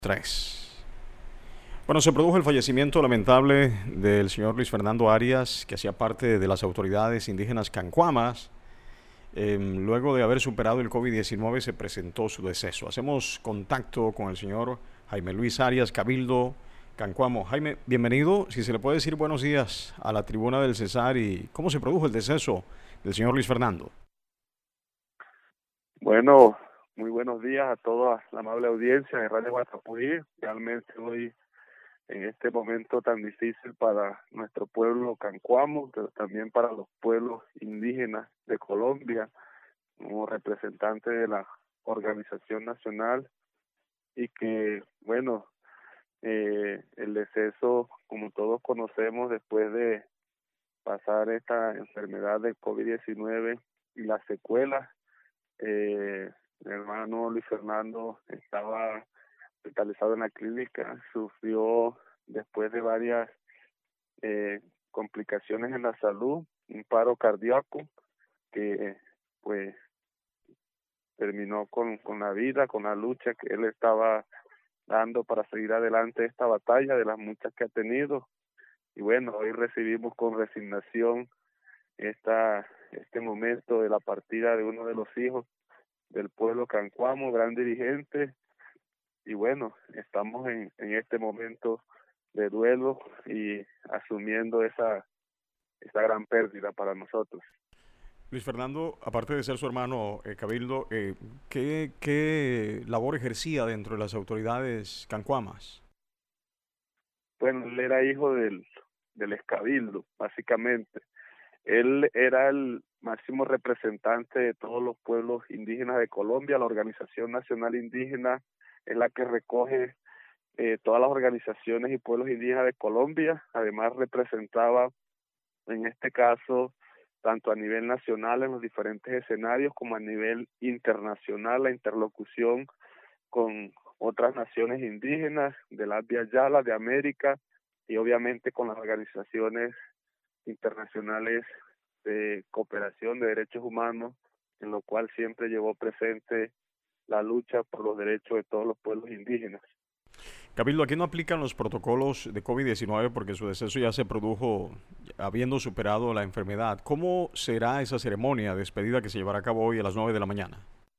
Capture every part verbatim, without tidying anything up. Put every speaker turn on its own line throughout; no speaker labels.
Tres. Bueno, se produjo el fallecimiento lamentable del señor Luis Fernando Arias, que hacía parte de las autoridades indígenas cancuamas. Eh, luego de haber superado el COVID diecinueve se presentó su deceso. Hacemos contacto con el señor Jaime Luis Arias, Cabildo Cancuamo. Jaime, bienvenido. Si se le puede decir buenos días a la tribuna del Cesar y cómo se produjo el deceso del señor Luis Fernando.
Bueno, muy buenos días a toda la amable audiencia de Radio Guatapurí. Realmente hoy, en este momento tan difícil para nuestro pueblo cancuamo, pero también para los pueblos indígenas de Colombia, como representante de la organización nacional, y que, bueno, eh, el deceso, como todos conocemos, después de pasar esta enfermedad del COVID diecinueve y las secuelas, eh, mi hermano Luis Fernando estaba hospitalizado en la clínica, sufrió después de varias eh, complicaciones en la salud, un paro cardíaco que pues terminó con, con la vida, con la lucha que él estaba dando para seguir adelante esta batalla de las muchas que ha tenido. Y bueno, hoy recibimos con resignación esta este momento de la partida de uno de los hijos del pueblo cancuamo, gran dirigente, y bueno, estamos en, en este momento de duelo y asumiendo esa, esa gran pérdida para nosotros.
Luis Fernando, aparte de ser su hermano eh, Cabildo, eh, ¿qué, ¿qué labor ejercía dentro de las autoridades cancuamas?
Bueno, él era hijo del, del excabildo, básicamente. Él era el máximo representante de todos los pueblos indígenas de Colombia. La Organización Nacional Indígena es la que recoge eh, todas las organizaciones y pueblos indígenas de Colombia. Además representaba, en este caso, tanto a nivel nacional en los diferentes escenarios como a nivel internacional, la interlocución con otras naciones indígenas de la Via Yala, de América, y obviamente con las organizaciones internacionales de cooperación de derechos humanos, en lo cual siempre llevó presente la lucha por los derechos de todos los pueblos indígenas.
Cabildo, aquí no aplican los protocolos de COVID diecinueve porque su deceso ya se produjo habiendo superado la enfermedad. ¿Cómo será esa ceremonia de despedida que se llevará a cabo hoy a las nueve de la mañana?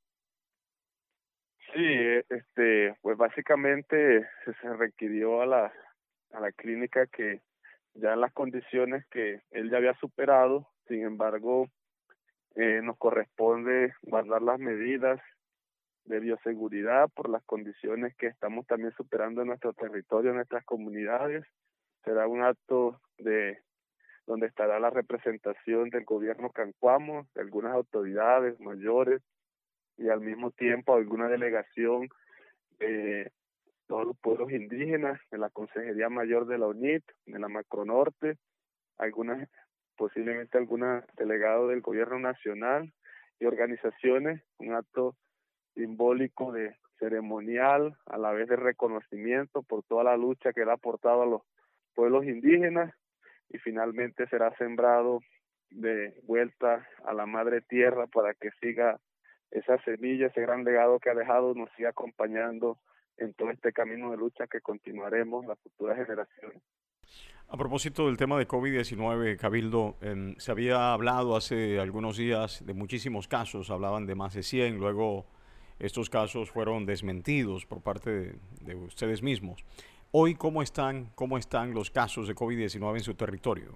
Sí, este, pues básicamente se, se requirió a la, a la clínica que ya en las condiciones que él ya había superado, sin embargo, eh, nos corresponde guardar las medidas de bioseguridad por las condiciones que estamos también superando en nuestro territorio, en nuestras comunidades. Será un acto de donde estará la representación del gobierno cancuamo, de algunas autoridades mayores y al mismo tiempo alguna delegación de todos los pueblos indígenas, de la Consejería Mayor de la U N I T, de la Macronorte, algunas posiblemente alguna delegado del gobierno nacional y organizaciones, un acto simbólico de ceremonial, a la vez de reconocimiento por toda la lucha que él ha aportado a los pueblos indígenas, y finalmente será sembrado de vuelta a la madre tierra para que siga esa semilla, ese gran legado que ha dejado, nos siga acompañando en todo este camino de lucha que continuaremos las futuras generaciones.
A propósito del tema de COVID diecinueve, Cabildo, eh, se había hablado hace algunos días de muchísimos casos, hablaban de más de cien, luego estos casos fueron desmentidos por parte de, de ustedes mismos. Hoy, ¿cómo están, ¿cómo están los casos de COVID diecinueve en su territorio?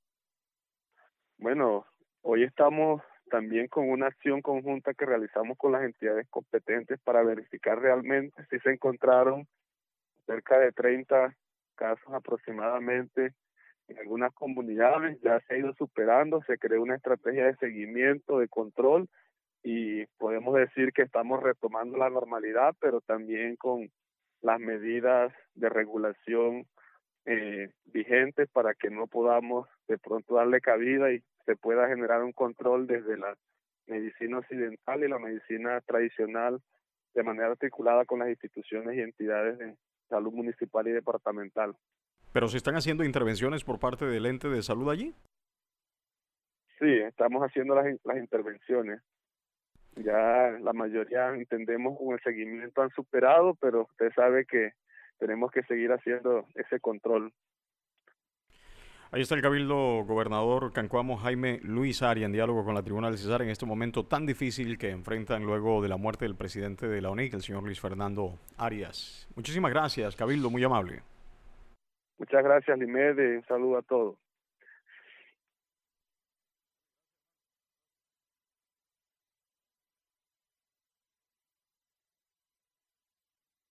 Bueno, hoy estamos también con una acción conjunta que realizamos con las entidades competentes para verificar realmente si se encontraron cerca de treinta casos aproximadamente en algunas comunidades. Ya se ha ido superando, se creó una estrategia de seguimiento, de control, y podemos decir que estamos retomando la normalidad, pero también con las medidas de regulación eh, vigentes para que no podamos de pronto darle cabida y se pueda generar un control desde la medicina occidental y la medicina tradicional de manera articulada con las instituciones y entidades de salud municipal y departamental.
¿Pero se están haciendo intervenciones por parte del ente de salud allí?
Sí, estamos haciendo las, las intervenciones. Ya la mayoría, entendemos, con el seguimiento han superado, pero usted sabe que tenemos que seguir haciendo ese control.
Ahí está el cabildo gobernador Cancuamo Jaime Luis Arias en diálogo con la Tribuna del Cesar en este momento tan difícil que enfrentan luego de la muerte del presidente de la O N I C, el señor Luis Fernando Arias. Muchísimas gracias, cabildo, muy amable.
Muchas gracias, Limed, un saludo a todos.